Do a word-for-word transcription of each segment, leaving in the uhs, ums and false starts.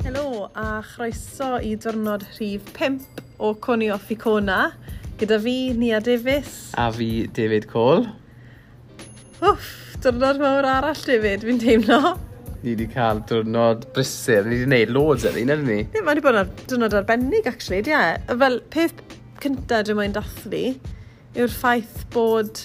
Helo a chroeso i diwrnod rhif pump o Cwni Off Icona. Gyda fi, Nia Davies. A fi, David Cole. Wff, diwrnod mawr arall, David, fi'n teimlo. Ni wedi cael diwrnod brysur. Ni wedi gwneud loads ar un, ydyn ni? Ni, mae wedi bod yn diwrnod arbennig, actually, ie. Fel, peth cyntaf dwi'n mwyn dathlu yw'r ffaith bod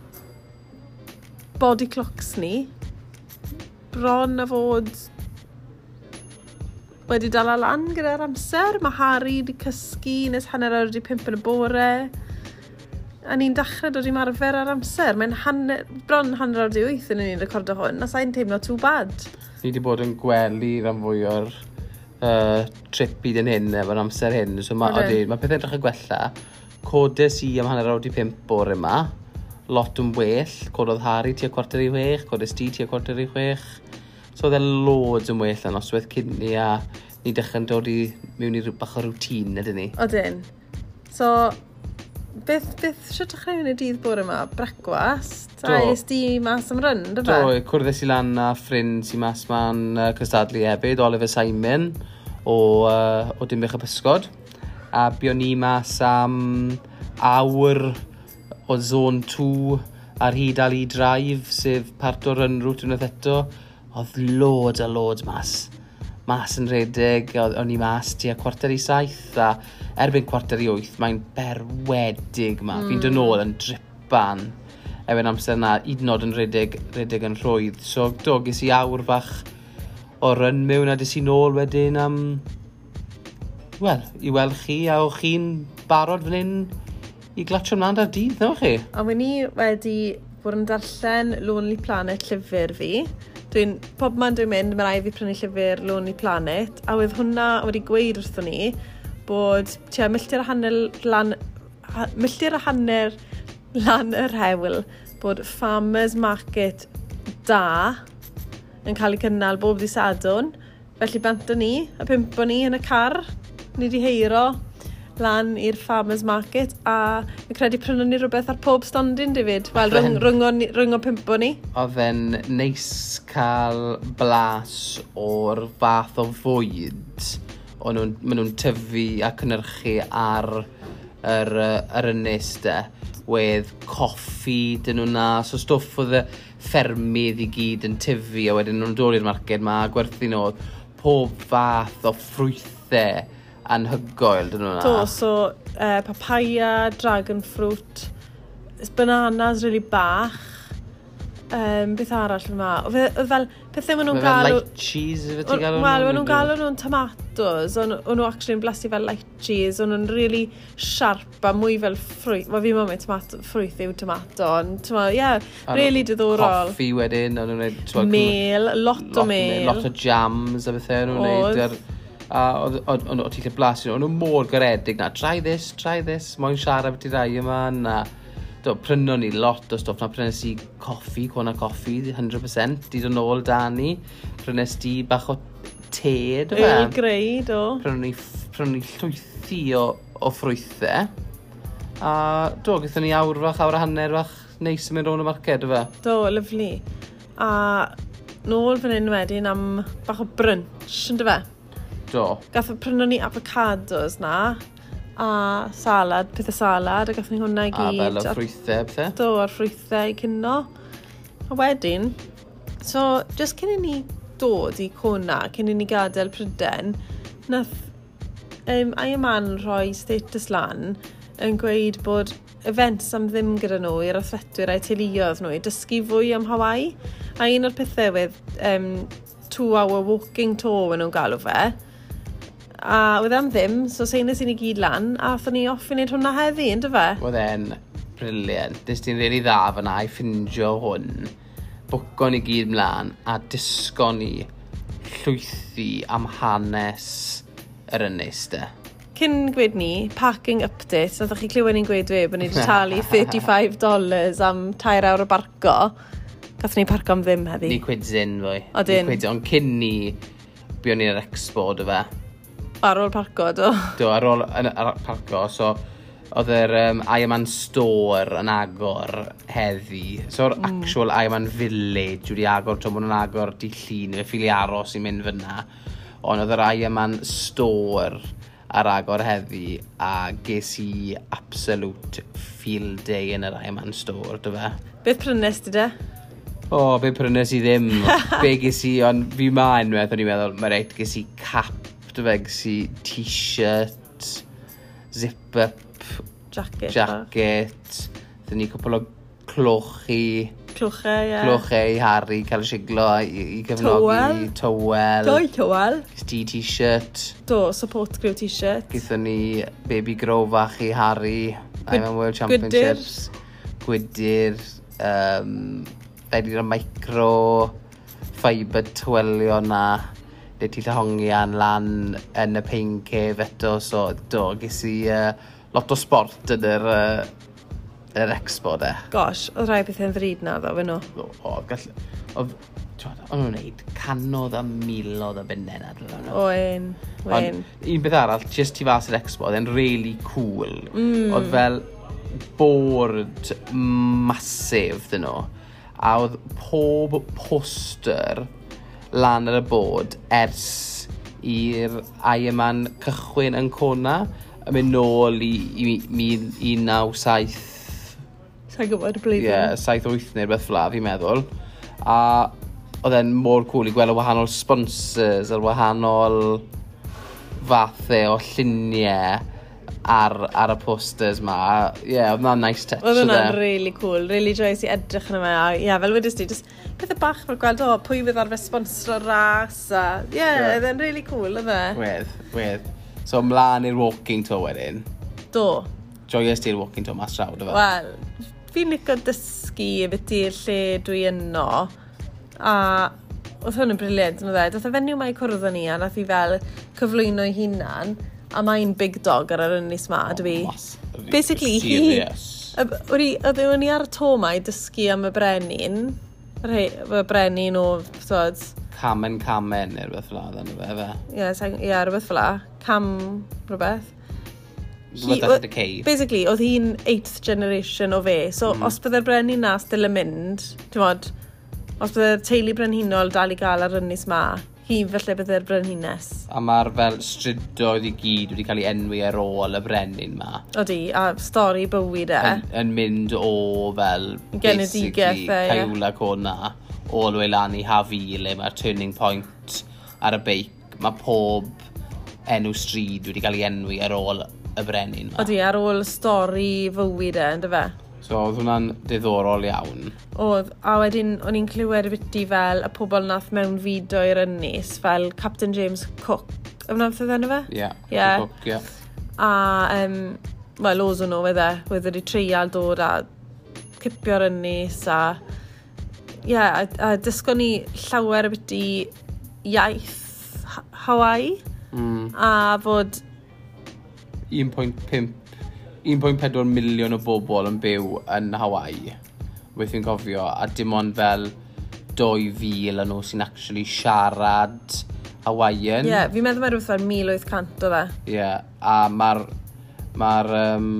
body clocks ni bron a fod wedi dal lan gyda'r amser. Mae Harry wedi cysgu nes hanner awr wedi pump yn y bore. A ni'n dechrau dod i marfer ar amser. Mae'n hanner, bron hanner awr di wyth yn ni'n recordo hwn. A sa'n teimlo too bad. Ni wedi bod yn gwely rhan fwy o'r uh, trip i dyn hyn efo'r amser hyn. So mae okay. ma pethau edrych y gwella. Codes i am hanner awr di pump bore yma. Lot yn well. Cododd Harry tua cwarter i chwech. Codes di tua cwarter i chwech. So oedd e loads yn well yn noswaith cyn ni a ni dechrau'n dod i mewn i bach o routine ydyn ni. Odyn. So, beth, beth sy'n dechrau mewn i dydd bore yma? Brecwast? Do. A ys di mas am ryn, dy fe? Do, cwrddais i lan a ffrind sy'n mas ma'n uh, cystadlu hefyd, Oliver Simon o, uh, o Dimbych y Pysgod. A buon ni mas am awr o Zone two ar hyd Ali Drive, sef part o'r run route unwaith eto. Oedd loads a loads mas. Mas yn rhedeg, o'n i mas tua cwarter i saith, a erbyn cwarter i wyth, mae'n berwedig ma. Mm. Fi'n dod nôl yn dripan. Efo'n amser yna, hyd yn oed yn rhedeg, rhedeg yn rhwydd. So, do, ges i awr bach o ryn mewn a des i nôl wedyn am... Wel, i weld chi, a o'ch chi'n barod fan hyn i glatio mlaen ar dydd, nawr chi? A wyn ni wedi bod yn darllen Lonely Planet llyfr fi. Dwi'n, pob man dwi'n mynd, mae rai fi prynu llyfr Lonely Planet, a wedd hwnna wedi gweud wrthon ni bod tia milltir a hanner lan, ha, milltir a hanner lan yr hewl bod farmers market da yn cael ei cynnal bob dydd Sadwrn. Felly bant o ni, a pump o ni yn y car, ni wedi heiro lan i'r farmers market a yn credu prynu ni rhywbeth ar pob stondin, David. Wel, rhwng, rhwng, o, rhwng o pump o ni. Oedd e'n neis cael blas o'r fath o fwyd o'n nhw'n ma nhw'n tyfu a cynnyrchu ar yr, yr ynys de. Wedd coffi dyn nhw'n na, so stwff oedd y ffermydd i gyd yn tyfu a wedyn nhw'n dod i'r marced ma a gwerthu nhw pob fath o ffrwythau anhygoel dyn nhw'n na. Do, so uh, papaya, dragon fruit, bananas really bach. Um, beth arall yma? Oedd fel pethau maen nhw'n galw... Lychees, fe ti galw nhw? Wel, maen nhw'n galw nhw'n tomatoes, o'n nhw actually yn blasu fel lychees, o'n nhw'n really sharp a mwy fel ffrwyth. Wel, fi ma'n meddwl ffrwyth yw tomato, ond ie, yeah, really diddorol. Coffi wedyn, o'n nhw'n neud... Mel, lot o mel. Lot o jams a bethau, o'n nhw'n neud... A oedd ti'n lle blasu nhw, o'n nhw mor garedig na, try this, try this, moyn siarad beth i rai yma, na, do, pryno ni lot o stwff, na prynes i coffi, cwna coffi, one hundred percent, di dod nôl da ni, prynes di bach o te, do fe? Eil greu, do. Pryno ni, pryno ni llwythi o, o ffrwythau, a do, gyda ni awr fach, awr a hanner fach, neis yn mynd rown y marced, do fe? Do, lyflu. A nôl fan hyn wedyn am bach o brunch, ynddo fe? Do. Gath o pryno ni avocados na, a salad, pethau salad, a gath ni hwnna i gyd. A fel o ffrwythau, pethau. Do, ar ffrwythau i cynno. A wedyn, so, just cyn i ni dod i Cona, cyn i ni gadael Pryden, nath um, Ayaman rhoi status lan yn gweud bod events am ddim gyda nhw i'r athletwyr a'i teuluoedd nhw i dysgu fwy am Hawaii. A un o'r pethau wedd um, two hour walking tour yn nhw'n galw fe. A wedd am ddim, so seinus i ni gyd lan, a thon ni off i wneud hwnna heddi, ynddo fe? Wedd e'n briliant. Nes ti'n rili dda fyna i ffindio hwn. Bwco ni gyd mlaen a disgo ni llwythi am hanes yr ynys de. Cyn gweud ni, packing update, nath chi clywed ni'n gweud dwe, bod ni wedi talu thirty-five dollars am tair awr o barco. Gath ni parco am ddim heddi. Ni cwydsin fwy. Odyn. Ni cwydsin, ond cyn ni, buon ni'r expo, do fe? Ar ôl parco, do. Do, ar ôl ar parco, so oedd yr um, Ayaman Store yn agor heddi. So'r mm. actual Ayaman Village wedi agor, to maen nhw'n agor di llun, y ffili aros i mynd fyna. ond oedd yr Iron Man store ar agor heddi, a ges i absolute field day yn yr Iron Man store, dy fe. Beth prynes ti de? O, oh, be prynes i ddim. Be ges i, ond fi ma unwaith, o'n i'n meddwl, mae reit, ges i cap, dy fe, ges i t-shirt, zip-up, Jacket. jacket, dyn ni cwpl o clochi, Clwchau, ie. clochau, Harry, cael y siglo i, i gefnogi, towel. Doi tywel. Ges ti t-shirt. Do, support crew t-shirt. Gython ni baby grow fach i Harry, Iron World Championships. Gwydir. Um, Fedi'r micro fibre twelio na. Le ti llahongian lan yn y pain cave eto. So, do, ges i uh, lot o sport yn yr, uh, yr expo, de. Gosh, oedd rai beth yn ddrud na, ddo, fe nhw. O, o, gall... Oedd o'n nhw'n neud canodd a milodd o bunnau na. O, un, un. Un beth arall, just ti fas yr expo, oedd e'n really cool. Mm. Oedd fel board masif dyn nhw. A oedd pob poster lan ar y bod ers i'r Iron Man cychwyn yn Kona yn mynd nôl i, i, i, i naw saith. Sa'n gwybod y blwyddyn? Ie, yeah, saith wyth neu beth fla, fi'n meddwl. A oedd e'n mor cool i gweld y wahanol sponsors, a'r wahanol fathau o lluniau ar, ar y posters ma. Ie, yeah, oedd hwnna'n nice touch. Oedd hwnna'n really cool, really joyous i edrych yn yma. Ie, yeah, fel wedys ti, just pethau bach fel gweld, o, pwy fydd arfer sponsor ras. Ie, yeah, oedd e'n really cool, oedd e? Wedd, wedd. So, mlaen i'r walking tour wedyn. Do. Joyous ti'r walking tour mas draw, dy fe? Wel, fi'n licio dysgu y beth i'r lle dwi yno. A oedd hwn yn briliant, yn oedd e. Doedd y fenyw mae cwrdd ni, a nath i fel cyflwyno i hunan. A mae'n big dog ar yr ynys ma, dwi. Oh, basically, hi... Oedd ewn ni ar y to ma i dysgu am y brenin. Y brenin o, thod... Camen Camen, neu rhywbeth fla, dda, fe, fe. Ie, yeah, rhywbeth fla. Cam, rhywbeth. Rhywbeth at y cave. Basically, oedd hi'n eighth generation o fe. So, mm. os byddai'r brenin na still yn mynd, ti'n modd, os byddai'r teulu brenhinol dal i gael ar ynys ma, hi felly byddai'r brenhines. A mae'r fel strydoedd i gyd wedi cael ei enwi ar ôl y brenin ma. Odi, a stori bywyd e. Yn, yn mynd o fel, basically, Caewla Kona, all the way lan i Hafi, le mae'r turning point ar y beic. Mae pob enw stryd wedi cael ei enwi ar ôl y brenin ma. Odi, ar ôl stori fywyd e, ynddo fe? So, oedd hwnna'n diddorol iawn. Oedd, a wedyn, o'n i'n clywed y biti fel y pobl nath mewn fideo i'r ynys, fel Captain James Cook. Yma nath oedd enw fe? Ie, yeah, yeah. Cook, ie. Yeah. A, um, wel, oes o'n nhw, fydde, wedd wedi treial dod a cipio'r ynys, a, ie, yeah, a, a dysgo ni llawer y biti iaith Hawaii, mm. a fod... un pwynt pump un pwynt pedwar miliwn o bobl yn byw yn Hawaii, wyth fi'n cofio, a dim ond fel dwy fil yn nhw sy'n actually siarad Hawaiian. Ie, yeah, fi'n meddwl mae'n rhywbeth fel mil wyth cant o fe. Ie, yeah, a mae'r ma um,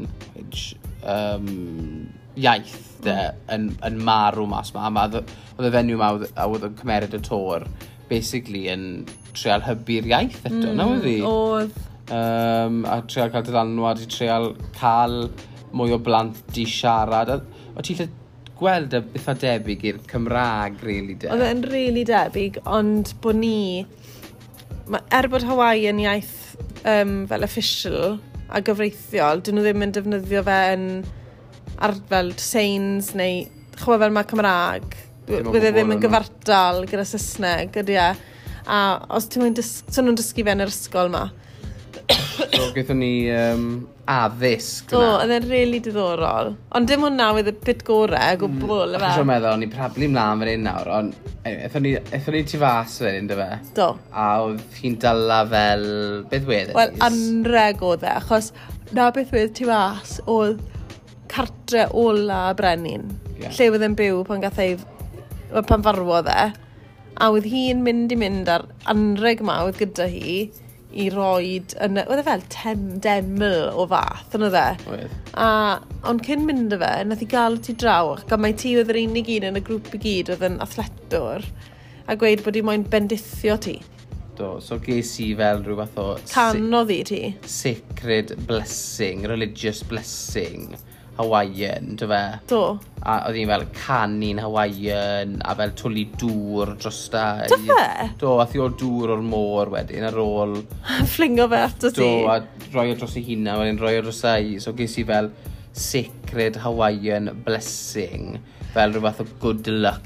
um, iaith de, yn, yn marw mas ma. Oedd y fenyw ma, a oedd yn cymeryd y tor, basically yn treol hybu'r iaith eto, mm, na oedd hi? Oedd. Um, a treol cael dylanwad i treol cael mwy o blant i siarad. O ti'n lle gweld y beth debyg i'r Cymraeg, really, de? Oedd e'n really debyg, ond bod ni... Er bod Hawaii yn iaith um, fel official a gyfreithiol, dyn nhw ddim yn defnyddio fe yn ar fel seins neu... Chwa fel mae Cymraeg, bydd e ddim yn gyfartal gyda Saesneg, ydy e. A os ti'n nhw'n dysgu, dysgu fe yn yr ysgol ma. So, gyda ni um, addysg. Do, oedd e'n really diddorol. Ond dim hwnna oedd y bit gorau, gwbl, mm, efe. Ac meddwl, o'n i prablu mlaen fan hyn nawr, ond eithon ni, ni ti fas fan hyn, dy fe? Do. A oedd hi'n dala fel, beth wedd? Wel, anreg oedd e, achos na beth wedd ti fas oedd cartre ola brenin. Yeah. Lle oedd e'n byw pan gath ei, pan farwodd e. A oedd hi'n mynd i mynd ar anreg ma oedd gyda hi, i roed, oedd e fel tem, deml o fath, yn oedd e. Oedd. A, ond cyn mynd o fe, nath i gael ti draw, ac mae ti oedd yr unig un yn y grŵp i gyd oedd yn athletwr, a gweud bod i moyn bendithio ti. Do, so ges i fel rhyw fath o... Canodd i ti? Sacred blessing, religious blessing, Hawaiian, dy fe? Do. A oedd hi'n fel canu'n Hawaiian, a fel twli dŵr dros da. Dy fe? Do, a thi o'r dŵr o'r môr wedyn, ar ôl... Flingo fe ato ti? Do, a roi o dros i hynna, wedyn roi o dros i. So ges i fel sacred Hawaiian blessing, fel rhyw fath o good luck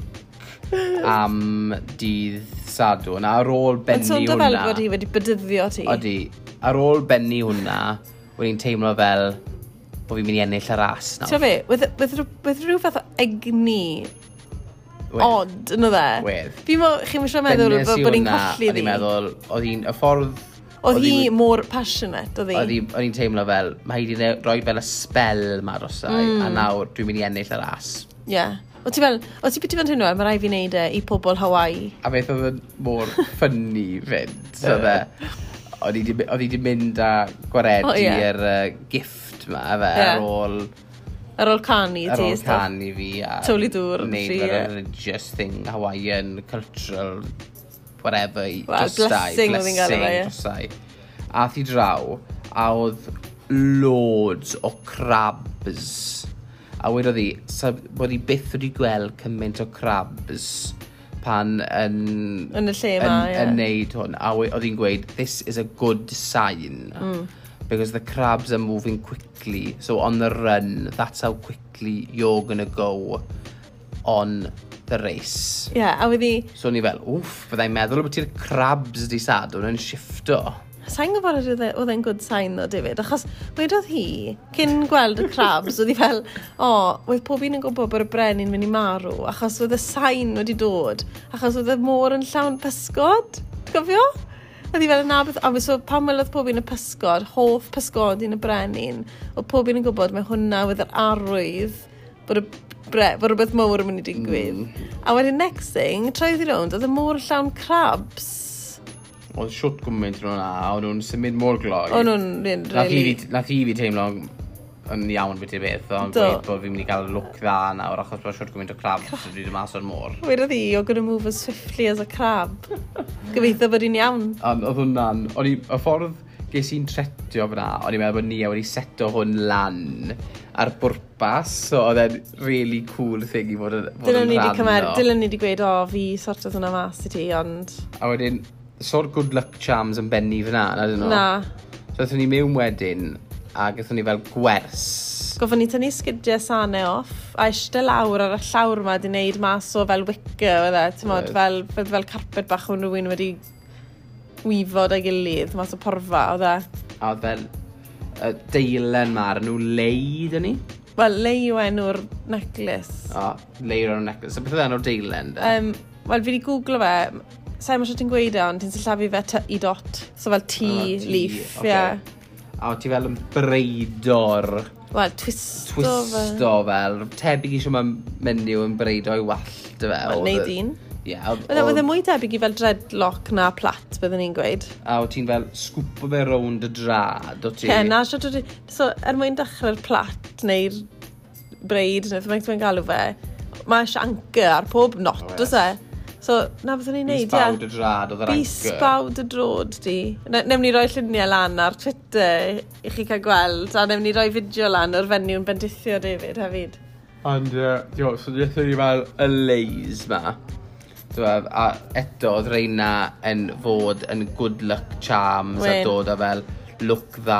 am dydd Sadwrn. A ar ôl benni hwnna... Yn sôn fel bod hi wedi bydyddio ti? Odi. Ar ôl benni hwnna, wedyn teimlo fel bod fi'n mynd i ennill y ras nawr. Tio fe, wedd rhyw fath o egni odd yn o dde? Wedd. Fi mo, chi'n mysio meddwl bod ni'n colli Oedd hi'n meddwl, oedd hi'n y ffordd... Oedd hi mor passionate, oedd hi? Oedd hi'n teimlo fel, mae hi wedi rhoi fel y spel ma drosau, a nawr dwi'n mynd i ennill y ras. Ie. O ti fel, o ti beth i fan hynny, mae rai fi wneud e i pobl Hawaii. A beth oedd yn mor ffynnu fynd, so dde, oedd hi wedi mynd a gwaredu'r gift ma, fe, ar ôl... Ar ôl canu ti, Ar ôl canu fi, a... Tywli dŵr. Neud fel religious thing, Hawaiian, cultural, whatever, well, blessing oedd hi'n gael efo, a thi draw, a oedd loads o crabs. A wedodd hi, bod hi byth wedi gweld cymaint o crabs pan yn... Yn y lle ma, ie. Yn neud hwn. A oedd hi'n gweud, this is a good sign. Mm. Because the crabs are moving quickly. So on the run, that's how quickly you're going to go on the race. Ie, yeah, a wedi... So ni fel, wff, byddai'n meddwl bod ti'r crabs di Sadwrn yn shifto. Sa'n gwybod oedd e'n good sign o, David, achos wedodd hi, cyn gweld y crabs, oedd hi fel, o, oedd pob un yn gwybod bod y brenin mynd i marw, achos oedd y sain wedi dod, achos oedd y môr yn llawn pysgod, ti'n gofio? Oedd hi fel yna beth, a so pan welodd pob un y pysgod, hoff pysgod un y brenin, oedd pob un yn gwybod mae hwnna oedd yr arwydd bod y bre, bod rhywbeth mowr yn mynd i digwydd. Mm. A wedyn next thing, troedd i rownd, oedd y môr yn llawn crabs. Oedd siwt gwmynt nhw'n a, oedd nhw'n symud mor gloi. Oedd nhw'n really... Nath i fi teimlo yn iawn beth i'r beth, ond gweud bod fi'n mynd i gael look dda nawr, achos bod siwt gwmynt o crabs sydd wedi mas o'r môr. Wedodd hi, you're going to move as swiftly as a crab. Gobeithio bod hi'n iawn. Ond oedd hwnna'n, oedd y ffordd ges i'n tretio fyna, oedd i'n meddwl bod ni a wedi seto hwn lan ar bwrpas, so oedd e'n really cool thing i fod yn rhan. Dylan ni wedi gweud, o, fi sortodd hwnna mas i ti, ond... A wedyn, sort good luck charms yn benni fyna, na dyn nhw? Na. So ydyn ni mewn wedyn, a gyda ni fel gwers. Gofon ni tynnu sgidiau sanau off, a eistedd lawr ar y llawr yma di wneud mas o fel wicker, oedd e, ti'n modd, fel, fel, fel carpet bach o'n rhywun wedi wifod ei gilydd, mas o porfa, oedd e. A oedd fel uh, deilen ma, ar nhw lei, dyn ni? Wel, lei yw enw'r necklace. O, lei yw enw'r necklace. So beth oedd enw'r deilen, da? Um, Wel, fi wedi googlo fe, sa'n mysio ti'n gweud e, ond ti'n sillafu fe ty i dot, so fel tea, oh, tea leaf, ie. Okay. Yeah. A ti fel yn breido'r... Wel, twisto, twisto fel. fel. Tebyg eisiau mae'n menyw yn breido i wallt, fe. Wel, neud un. Ie. Oedd e mwy debyg i fel dreadlock na plat, byddwn ni'n gweud. A o ti'n fel sgwpo fe rownd y drad, o ti? Ie, na, so er mwyn dechrau'r plat, neu'r breid, neu mae'n ti'n galw fe, mae eisiau anchor ar pob not, oh, yes. e? So, na beth o'n i'n neud, ie. Bisbawd y drad, oedd yr anchor. Bisbawd y drod, di. Newn ni roi lluniau lan ar Twitter i chi cael gweld, a newn ni roi fideo lan o'r fenyw yn bendithio, David, hefyd. Ond, uh, dio, so dweud ni fel y leis ma. Dweud, a eto, oedd reina yn fod yn good luck charms, Wyn. A dod a fel look dda,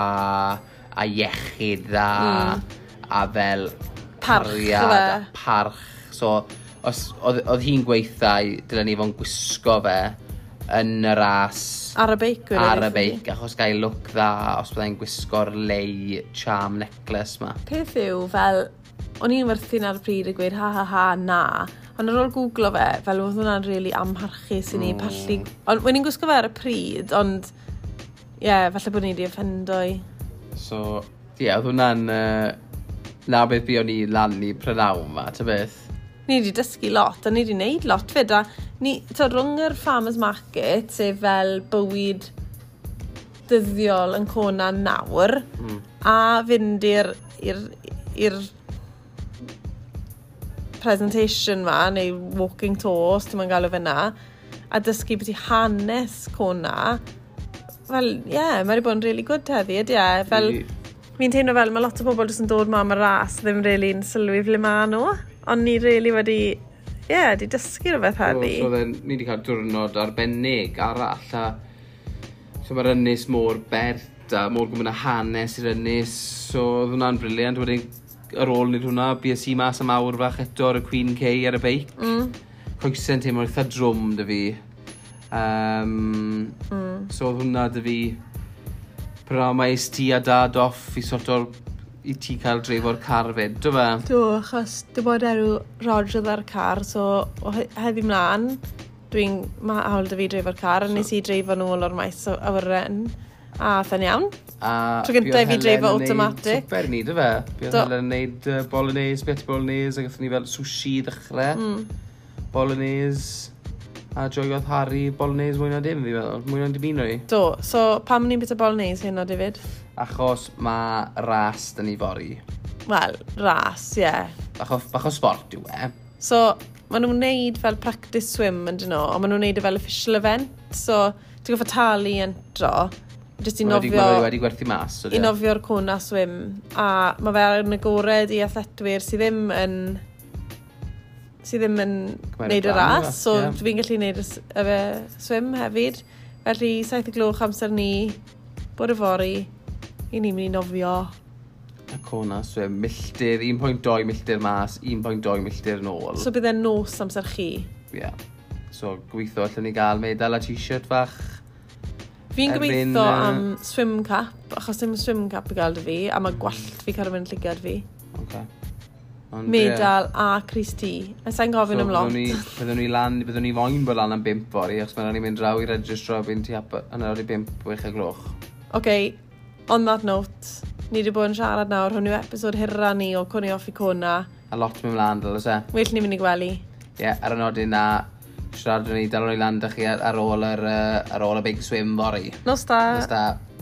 a iechyd dda, mm. a fel parch, pariad, a parch. So, os oedd hi'n gweithio, dylen ni fo'n gwisgo fe yn y ras ar y beic, ar y beic, achos gael look dda os byddai'n gwisgo'r lei charm necklace ma. Peth yw, fel, o'n i'n werthu'n ar y pryd y gweud ha ha ha na, ond ar ôl googlo fe, fel oedd hwnna'n really amharchus i ni mm. pallu, ond when i'n gwisgo fe ar y pryd, ond ie, yeah, falle bod ni wedi offendoi. So, ie, yeah, oedd hwnna'n uh, na beth bu o'n i lan i prynawn ma, ta beth? Ni wedi dysgu lot, a ni wedi wneud lot fyd, a ni, to, rhwng yr farmers market, sef fel bywyd dyddiol yn Cona nawr, mm. a fynd i'r presentation ma, neu walking tour, os ti'n ma'n galw fyna, a dysgu beth i hanes Kona, fel, ie, yeah, mae wedi bod yn really good hefyd, ie. Yeah. Fel, fi'n teimlo fel, mae lot o bobl jyst yn dod ma am y ras, ddim really yn sylwi fle ma nhw. Ond ni really wedi, ie, yeah, wedi dysgu rhywbeth heddi. So, so ni wedi cael diwrnod arbennig arall, a so mae'r ynys mor bert, a mor gwmwn a hanes i'r ynys, so oedd hwnna'n briliant. Wedyn, ar ôl nid hwnna, bues i mas am awr fach eto ar y Queen K ar y beic. Mm. Coesau'n teimlo eitha drwm dy fi. Um, mm. So oedd hwnna dy fi pra mae is ti a dad off i sort o'r i ti cael dreif o'r car fyd, do fe? Do, achos dy bod erw Roger ar car, so o heddi mlaen dwi'n ma hawl dy fi dreif o'r car, a nes i dreif o'n ôl o'r maes o awyren, a thyn iawn. Tro gyntaf fi dreif o automatic. Super ni, do fe? Bydd Helen yn neud uh, bolognese, beth bolognese, a gathon ni fel sushi ddechrau. Mm. Bolognese. A joiodd Harry bolognese mwy na dim, fi feddwl. Mwy na dim un o'i. Do, so pam ni'n bita bolognese hyn o, David? Achos mae ras dyn ni fori. Wel, ras, ie. Yeah. Achos, bach o sport yw e. So, maen nhw'n neud fel practice swim yn dyn nhw, ond maen nhw'n neud fel official event. So, ti'n goffa talu entro, jyst i nofio... Mae wedi gwerthu mas. I nofio'r Kona swim. A mae fe yn agored i athletwyr sydd ddim yn... sydd ddim yn gwneud y ras, so yeah. Fi'n gallu gwneud y swim hefyd. Felly, saith y gloch amser ni, bod y fori, i ni'n mynd i nofio. Y Kona swim, milltir, un pwynt dau milltir mas, un pwynt dau milltir nôl. So bydd e'n nos amser chi? Ie. Yeah. So, gweithio allan ni gael medal a t-shirt fach. Fi'n gweithio uh... am swim cap, achos ddim swim cap i gael dy fi, a mae gwallt fi cael mynd lligad fi. Okay. Ond, medal yeah. A Chris T. A sa'n gofyn so, am lot. Byddwn ni lan, byddwn ni foen bod lan am bimp fori, achos mae'n ni'n mynd draw i registro byn ti hap yn yr i bimp wech y gloch. OK, on that note, ni wedi bod yn siarad nawr, hwn yw episod hirra ni o Cwni Off i Kona. A lot mewn lan, dal ys e? Well ni'n mynd i gwely. Ie, yeah, ar y nodyn na, siarad ni, dal o'n i lan da chi ar ôl, ar, ar ôl y big swim fori. Nos da. Nos da.